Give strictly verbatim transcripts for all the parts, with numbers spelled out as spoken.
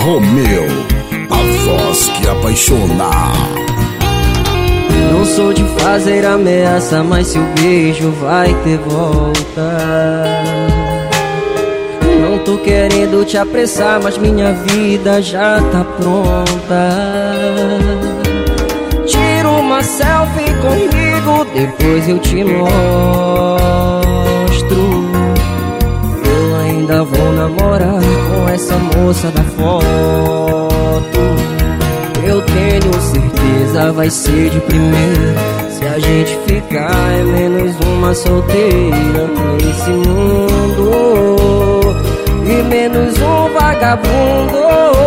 Romeu, a voz que apaixona. Não sou de fazer ameaça, mas se o beijo vai ter volta. Não tô querendo te apressar, mas minha vida já tá pronta. Tira uma selfie comigo, depois eu te mostro. Eu ainda vou namorar com essa moça da foto. Eu tenho certeza vai ser de primeira. Se a gente ficar é menos uma solteira nesse mundo e menos um vagabundo.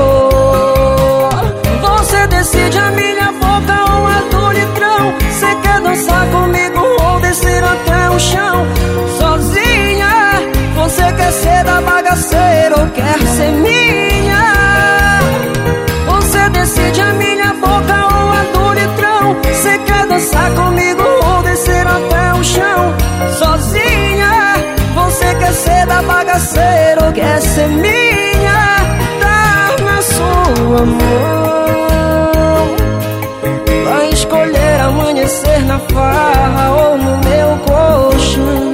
Você decide a minha boca ou a do litrão. Cê quer dançar comigo ou descer até o chão sozinha? Você quer ser da bagaceira ou quer ser minha? Você decide a minha boca ou a do litrão. Cê quer dançar comigo ou descer até o chão sozinha? Você quer ser da bagaceira ou quer ser minha? Tá na sua mão. Vai escolher amanhecer na farra ou no meu colchão.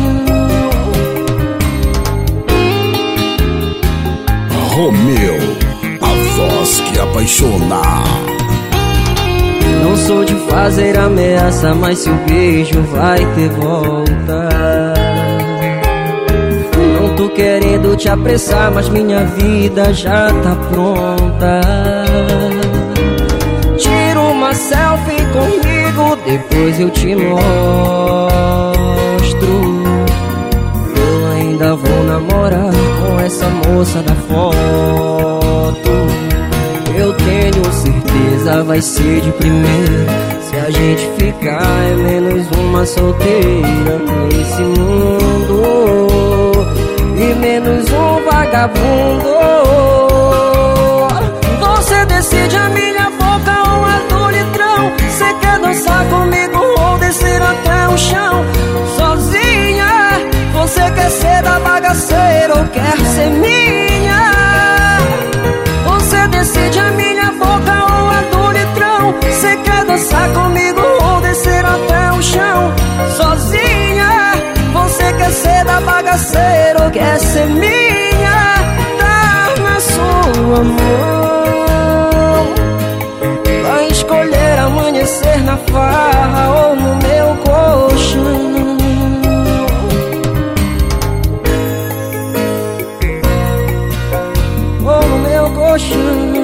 Romeu, a voz que apaixona. Não sou de fazer ameaça, mas se o beijo vai ter volta. Não tô querendo te apressar, mas minha vida já tá pronta. Tira uma selfie comigo, depois eu te mostro. Eu ainda vou namorar com essa moça da foto. Eu tenho certeza vai ser de primeira. Se a gente ficar é menos uma solteira nesse mundo e menos um vagabundo. Você decide a minha boca ou a do litrão. Cê quer dançar comigo ou descer até o chão sozinha? Você quer ser da bagaceira ou quer ser minha? Você decide a minha boca ou a do litrão. Cê quer dançar comigo ou descer até o chão sozinha? Você quer ser da bagaceira ou quer ser minha? Tá na sua mão. Vai escolher amanhecer na farra ou no meu colchão. Ou no meu colchão.